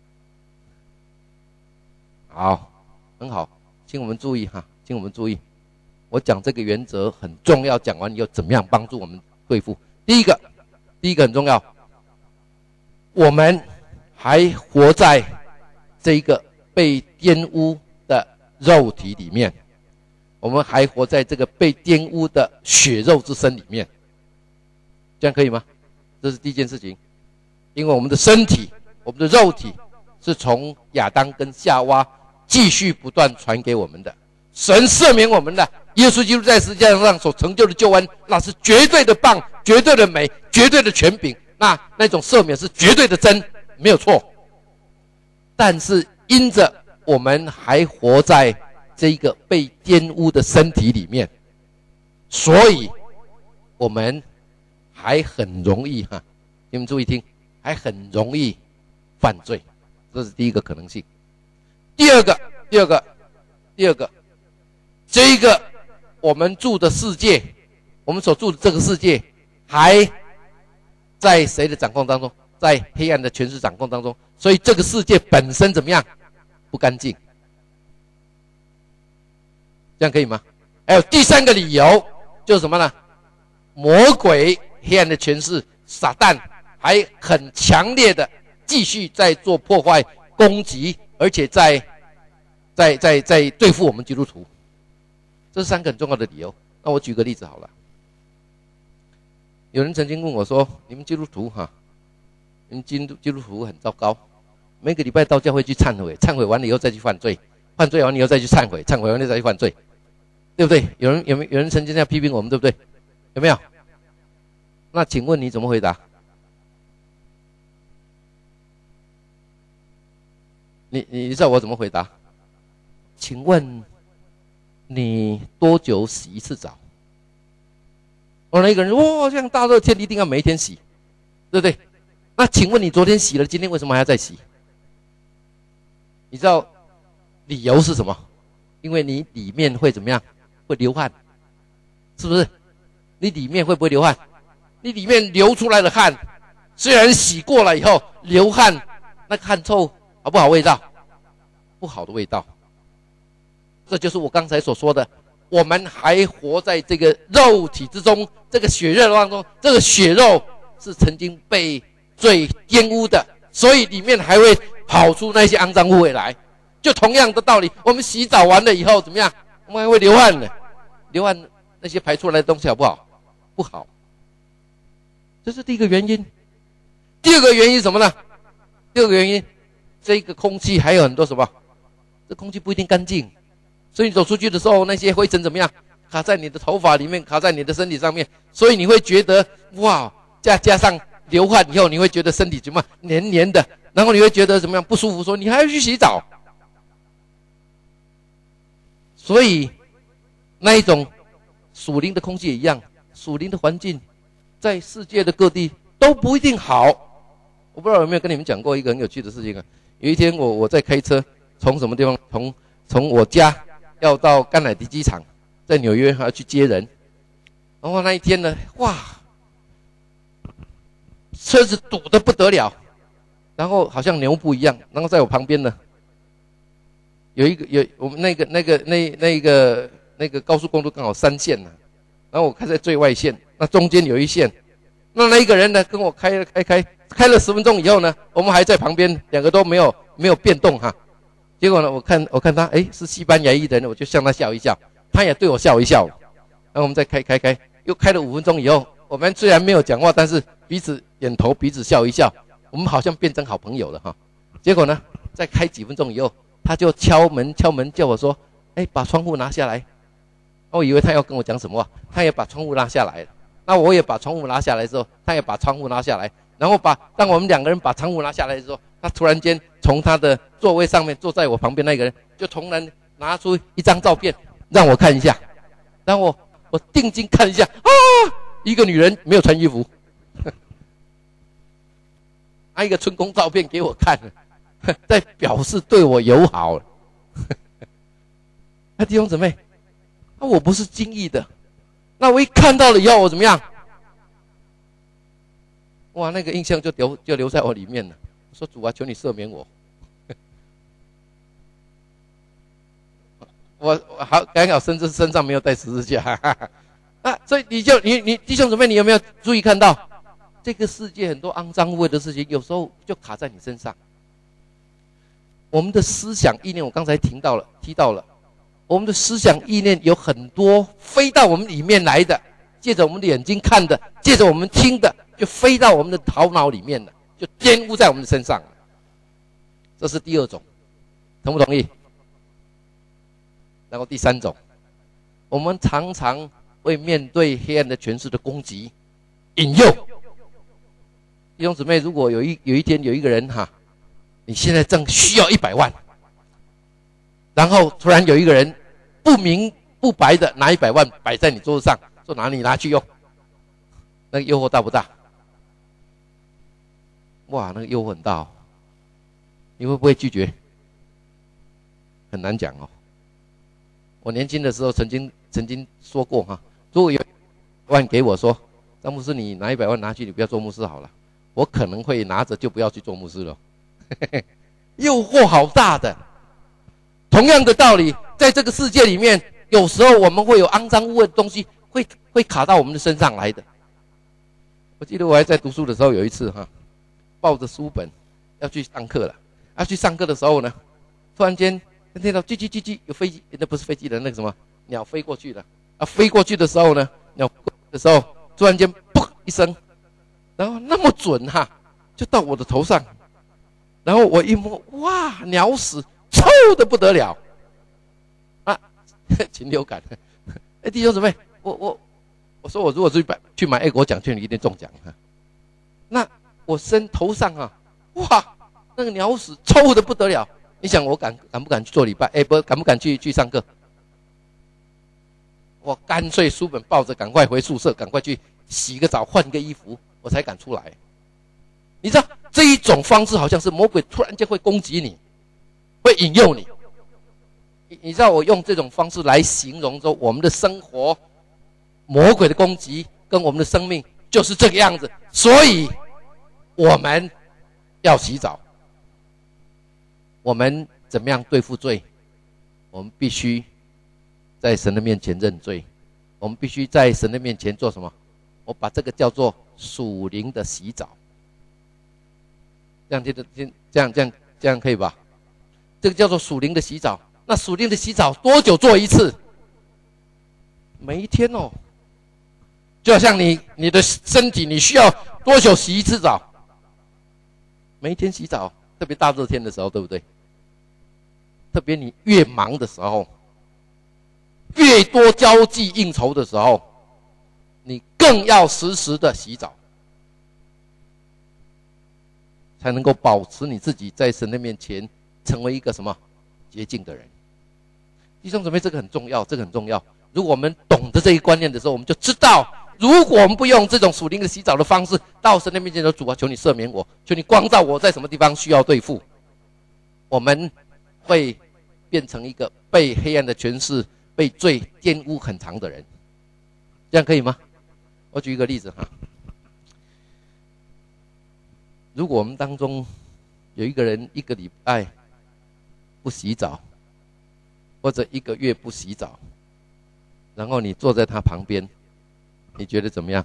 好，很好，请我们注意哈，请我们注意。我讲这个原则很重要，讲完以后怎么样帮助我们对付？第一个，第一个很重要，我们还活在这个被玷污的肉体里面，我们还活在这个被玷污的血肉之身里面，这样可以吗？这是第一件事情。因为我们的身体，我们的肉体是从亚当跟夏娃继续不断传给我们的，神赦免我们的，耶稣基督在十字架上所成就的救恩，那是绝对的棒，绝对的美，绝对的权柄，那那种赦免是绝对的真，没有错。但是因着我们还活在这个被玷污的身体里面，所以我们还很容易哈，你们注意听，还很容易犯罪，这是第一个可能性。第二个，第二个，第二个，这一个我们住的世界，我们所住的这个世界，还在谁的掌控当中？在黑暗的权势掌控当中，所以这个世界本身怎么样？不干净。这样可以吗？还有第三个理由就是什么呢？魔鬼黑暗的权势撒旦还很强烈的继续在做破坏攻击，而且在在在在对付我们基督徒。这是三个很重要的理由。那我举个例子好了。有人曾经问我说，你们基督徒哈，你们基督基督徒很糟糕，每个礼拜到教会去忏悔，忏悔完了以后再去犯罪，犯罪完了以后再去忏悔，忏悔完了再去犯罪，对不对？有人有没有人曾经这样批评我们，对不对？有没有？那请问你怎么回答？你你知道我怎么回答？请问你多久洗一次澡？我那个人哇，这样大热天一定要每一天洗，对不对？那请问你昨天洗了，今天为什么还要再洗？你知道理由是什么？因为你里面会怎么样？会流汗， 是不是？你里面会不会流汗？你里面流出来的汗，虽然洗过了以后流汗，那个汗臭好不好味道？不好的味道。这就是我刚才所说的，我们还活在这个肉体之中，这个血肉当中，这个血肉是曾经被罪玷污的，所以里面还会跑出那些肮脏污秽来。就同样的道理，我们洗澡完了以后怎么样？我们还会流汗呢，流汗那些排出来的东西好不好？不好。这是第一个原因。第二个原因是什么呢？第二个原因，这个空气还有很多什么？这空气不一定干净，所以你走出去的时候，那些灰尘怎么样？卡在你的头发里面，卡在你的身体上面，所以你会觉得哇，加加上流汗以后，你会觉得身体怎么黏黏的，然后你会觉得怎么样不舒服，说你还要去洗澡。所以那一种属灵的空气也一样，属灵的环境在世界的各地都不一定好。我不知道有没有跟你们讲过一个很有趣的事情啊？有一天我我在开车，从什么地方？从从我家要到甘乃迪机场，在纽约还要去接人。然后那一天呢，哇，车子堵得不得了，然后好像牛布一样。然后在我旁边呢，有一个有我们那个那个那那个那个高速公路刚好三线呢、啊，然后我开在最外线，那中间有一线，那那一个人呢跟我开了开开开了十分钟以后呢，我们还在旁边，两个都没有没有变动哈。结果呢，我看我看他，哎，是西班牙裔的人，我就向他笑一笑，他也对我笑一笑。然后我们再开开开，又开了五分钟以后，我们虽然没有讲话，但是彼此点头，彼此笑一笑，我们好像变成好朋友了哈。结果呢，再开几分钟以后。他就敲门敲门叫我说：“哎，把窗户拿下来。”我以为他要跟我讲什么话，他也把窗户拉下来了。那我也把窗户拉下来之后，他也把窗户拉下来。然后把当我们两个人把窗户拉下来的时候，他突然间从他的座位上面坐在我旁边那个人，就突然拿出一张照片让我看一下。然后我我定睛看一下，啊，一个女人没有穿衣服，拿一个春宫照片给我看了。在表示对我友好了。那弟兄姊妹，那我不是经意的，那我一看到了以后，我怎么样？哇，那个印象就留就留在我里面了。我说主啊，求你赦免我。我我好刚好身身上没有带十字架，哈哈哈。啊，所以你就你你弟兄姊妹，你有没有注意看到这个世界很多肮脏污秽的事情，有时候就卡在你身上。我们的思想意念，我刚才提到了，提到了，我们的思想意念有很多飞到我们里面来的，借着我们的眼睛看的，借着我们听的，就飞到我们的头脑里面了，就玷污在我们的身上了。这是第二种，同不同意？然后第三种，我们常常会面对黑暗的权势的攻击、引诱。弟兄姊妹，如果有一有一天有一个人哈。你现在正需要一百万，然后突然有一个人不明不白的拿一百万摆在你桌子上，说拿你拿去用，那个诱惑大不大？哇，那个诱惑很大哦，你会不会拒绝？很难讲哦。我年轻的时候曾经曾经说过哈，如果有一百万给我说，张牧师你拿一百万拿去，你不要做牧师好了，我可能会拿着就不要去做牧师了。诱惑好大的。同样的道理，在这个世界里面，有时候我们会有肮脏污秽的东西会会卡到我们的身上来的。我记得我还在读书的时候，有一次哈，抱着书本要去上课了。要去上课的时候呢，突然间听到叽叽叽叽，有飞机，那不是飞机的那个什么鸟飞过去了。啊，飞过去的时候呢，鸟的时候突然间砰一声，然后那么准哈，就到我的头上。然后我一摸，哇，鸟屎臭得不得了啊！禽流感。哎，弟兄姊妹，我我我说我如果去买去买爱国奖券，你一定中奖啊！那我身头上啊，哇，那个鸟屎臭得不得了。你想我敢敢不敢去做礼拜？哎，不，敢不敢去去上课？我干脆书本抱着，赶快回宿舍，赶快去洗个澡，换个衣服，我才敢出来。你知道这一种方式好像是魔鬼突然间会攻击你，会引诱你。你你知道我用这种方式来形容说我们的生活魔鬼的攻击跟我们的生命就是这个样子，所以我们要洗澡。我们怎么样对付罪？我们必须在神的面前认罪，我们必须在神的面前做什么？我把这个叫做属灵的洗澡。这样听得听，这样这样这样可以吧？这个叫做属灵的洗澡。那属灵的洗澡多久做一次？每一天哦。就好像你你的身体，你需要多久洗一次澡？每一天洗澡，特别大热天的时候，对不对？特别你越忙的时候，越多交际应酬的时候，你更要时时的洗澡，才能够保持你自己在神的面前成为一个什么洁净的人。弟兄姊妹，这个很重要，这个很重要。如果我们懂得这一观念的时候，我们就知道，如果我们不用这种属灵的洗澡的方式到神的面前说，主啊，求你赦免我，求你光照我在什么地方需要对付，我们会变成一个被黑暗的权势、被罪玷污很长的人。这样可以吗？我举一个例子哈，如果我们当中有一个人一个礼拜不洗澡，或者一个月不洗澡，然后你坐在他旁边，你觉得怎么样？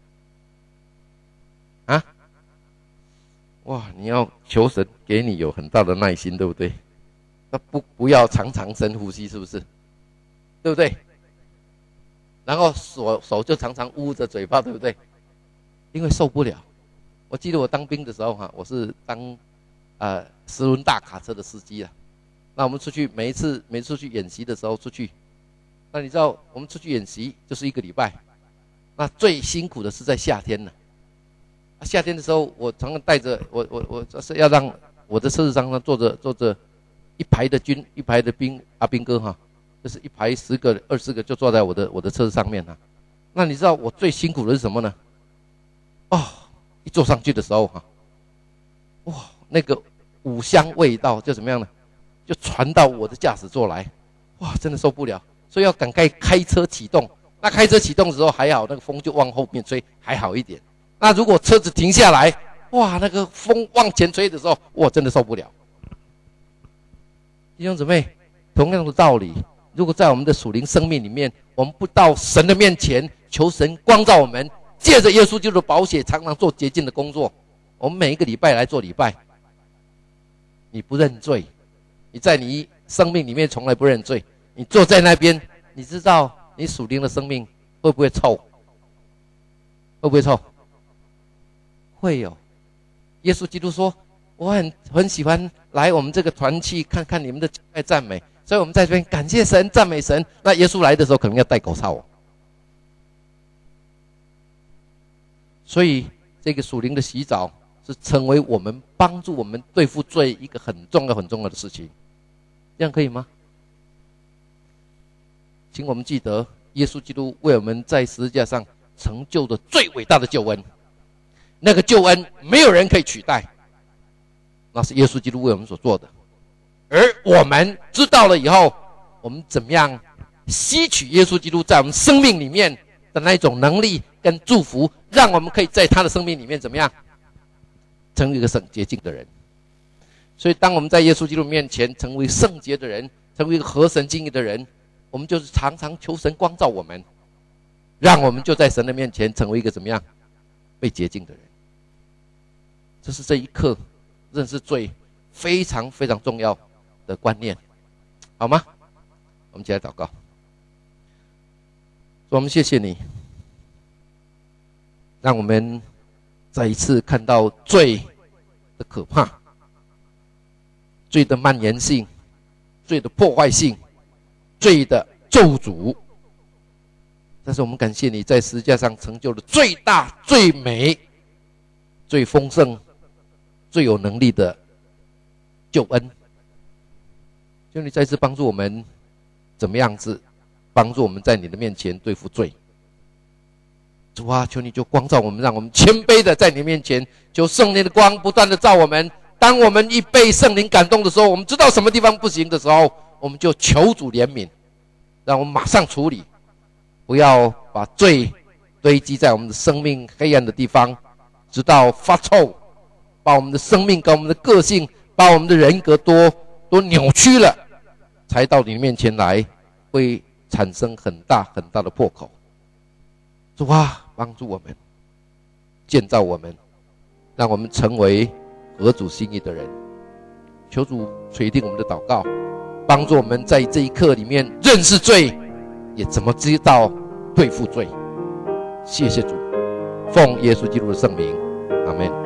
啊？哇，你要求神给你有很大的耐心，对不对？那不不要常常深呼吸，是不是？对不对？然后手手就常常捂着嘴巴，对不对？因为受不了。我记得我当兵的时候哈，我是当呃十轮大卡车的司机啊。那我们出去每一次每次出去演习的时候出去，那你知道我们出去演习就是一个礼拜，那最辛苦的是在夏天呢。啊、夏天的时候，我常常带着我我我是要让我的车子上坐着坐着一排的军一排的兵阿兵哥哈，就是一排十个二十个就坐在我的我的车子上面哈。那你知道我最辛苦的是什么呢？哦，一坐上去的时候哈，哇，那个五香味道就怎么样呢？就传到我的驾驶座来，哇，真的受不了，所以要赶快开车启动。那开车启动的时候还好，那个风就往后面吹，还好一点。那如果车子停下来，哇，那个风往前吹的时候，哇，真的受不了。弟兄姊妹，同样的道理，如果在我们的属灵生命里面，我们不到神的面前求神光照我们，借着耶稣基督的宝血常常做洁净的工作，我们每一个礼拜来做礼拜，你不认罪，你在你生命里面从来不认罪，你坐在那边，你知道你属灵的生命会不会臭？会不会臭？会有。耶稣基督说，我很很喜欢来我们这个团契看看你们的爱赞美，所以我们在这边感谢神赞美神。那耶稣来的时候可能要戴口罩哦。所以这个属灵的洗澡是成为我们帮助我们对付罪一个很重要很重要的事情。这样可以吗？请我们记得耶稣基督为我们在十字架上成就的最伟大的救恩，那个救恩没有人可以取代，那是耶稣基督为我们所做的。而我们知道了以后，我们怎么样吸取耶稣基督在我们生命里面的那一种能力跟祝福，让我们可以在他的生命里面怎么样成为一个圣洁净的人。所以当我们在耶稣基督面前成为圣洁的人，成为一个合神心意的人，我们就是常常求神光照我们，让我们就在神的面前成为一个怎么样被洁净的人。这是这一刻认识罪非常非常重要的观念，好吗？我们一起来祷告。主，我们谢谢你，让我们再一次看到罪的可怕，罪的蔓延性，罪的破坏性，罪的咒诅。但是我们感谢你在十字架上成就了最大最美最丰盛最有能力的救恩。求你再次帮助我们怎么样子帮助我们在你的面前对付罪。主啊，求你就光照我们，让我们谦卑的在你面前，求圣灵的光不断的照我们。当我们一被圣灵感动的时候，我们知道什么地方不行的时候，我们就求主怜悯，让我们马上处理， 不要把罪堆积在我们的生命黑暗的地方，直到发臭，把我们的生命跟我们的个性，把我们的人格都都扭曲了，才到你面前来，会产生很大很大的破口。主啊，帮助我们，建造我们，让我们成为合主心意的人。求主垂听我们的祷告，帮助我们在这一刻里面认识罪，也怎么知道对付罪。谢谢主，奉耶稣基督的圣名，阿们。